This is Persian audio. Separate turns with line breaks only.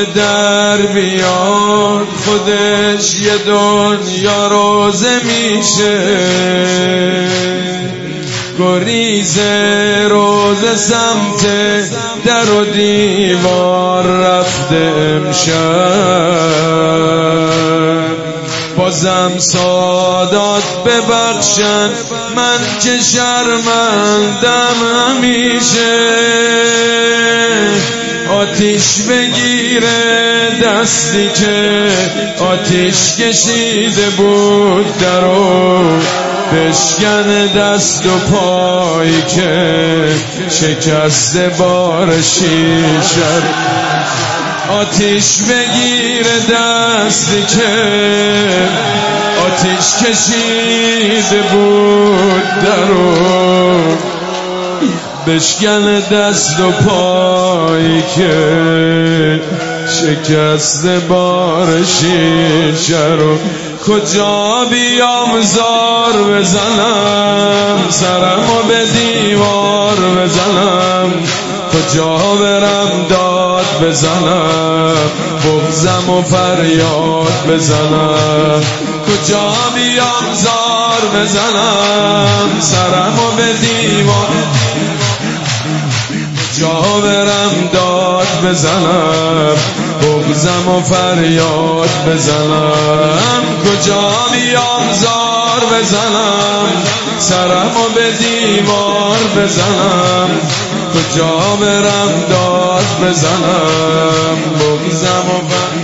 به در بیاد خودش یه دنیا روزه میشه، گریزه روزه سمت در و دیوار رفته امشب. بازم سادات ببخشن من که شرمندم همیشه، آتیش بگیره دستی که آتیش کشیده بود درو، بشکن دست و پایی که شکسته بار شیشه. آتیش بگیره دستی که آتیش کشیده بود درو، بشکن دست و پایی که شکسته بار شیشه رو. کجا بیام زار بزنم سرمو به دیوار بزنم، کجا برم داد بزنم بغضم و فریاد بزنم، کجا بیام زار بزنم سرمو به دیوار، کجا برم داد بزنم بغضم و فریاد بزنم، کجا بیام زار بزنم سرمو به دیوار بزنم، کجا برم داد بزنم بغضم و فریاد